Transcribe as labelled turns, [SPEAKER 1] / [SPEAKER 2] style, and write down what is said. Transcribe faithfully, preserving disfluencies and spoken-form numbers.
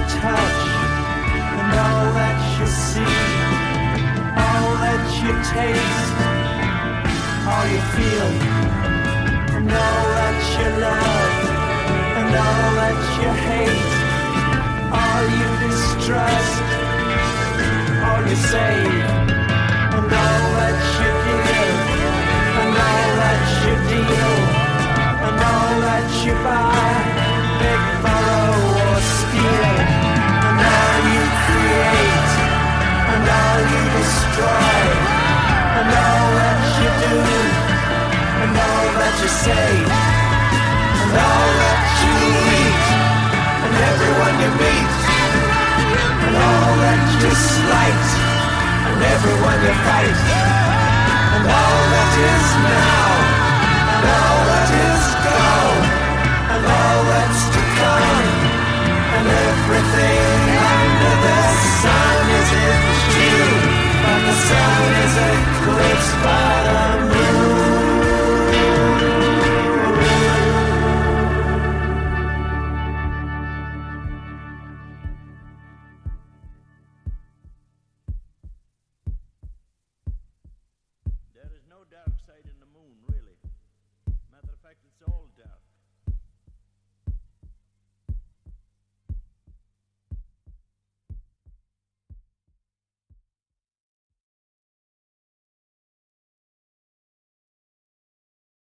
[SPEAKER 1] touch, and all that you see, all that you taste, all you feel, and all that you love, and all that you hate, all you distrust, all you save, and all that you give, and all that you deal, and all that you buy, big, borrow or steal, and all you create, and all you destroy, and all that you do, and all that you say, and all that you eat, and everyone you meet, and all that you slight, and everyone you fight, and all that is now, and all that is gone, and all that's to come, and everything under the sun is in June, but the sun is eclipsed by